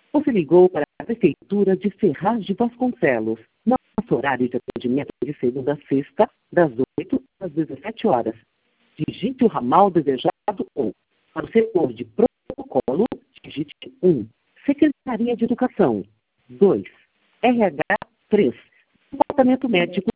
Você ligou para a Prefeitura de Ferraz de Vasconcelos. Nosso horário de atendimento é de segunda a sexta, das 8 às 17 horas. Digite o ramal desejado ou, para o setor de protocolo, digite 1. Secretaria de Educação. 2. RH. 3. Departamento Médico.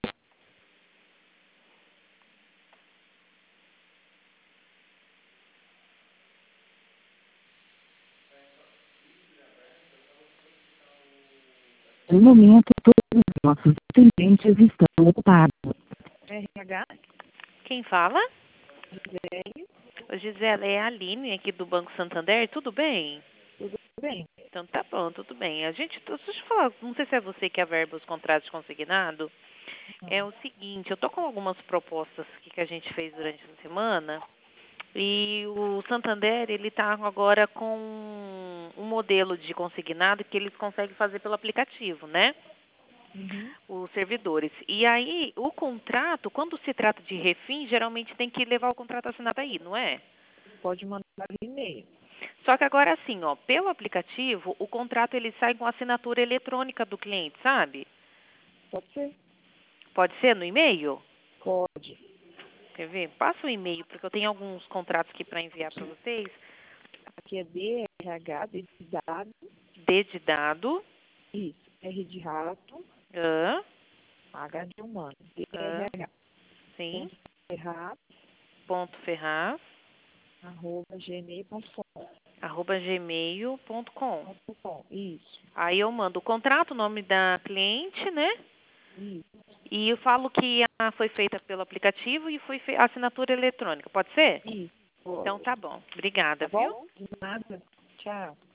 No momento, todos os nossos atendentes estão ocupados. RH. Quem fala? Gisele. Ô, Gisela, é a Aline aqui do Banco Santander, tudo bem? Tudo bem? Então tá bom, tudo bem. Deixa eu te falar, não sei se é você que averba os contratos consignados. É o seguinte, eu tô com algumas propostas que a gente fez durante a semana e o Santander, ele tá agora com um modelo de consignado que eles conseguem fazer pelo aplicativo, né? Os servidores. E aí, o contrato, quando se trata de refim, geralmente tem que levar o contrato assinado aí, não é? Pode mandar e-mail. Só que agora assim, ó, pelo aplicativo, o contrato ele sai com a assinatura eletrônica do cliente, sabe? Pode ser? Pode ser no e-mail? Pode. Quer ver? Passa o e-mail, porque eu tenho alguns contratos aqui para enviar para vocês. Aqui é DRH, D de dado. D de dado. Isso. R de rato. Hã? H de humano. Hã? DRH. Sim. Ferraz, Ponto Ferraz. @gmail.com. @gmail.com. Isso. Aí eu mando o contrato, o nome da cliente, né? Isso. E eu falo que foi feita pelo aplicativo e foi assinatura eletrônica. Pode ser? Isso. Pode. Então tá bom. Obrigada, Tá viu? bom? De nada. Tchau.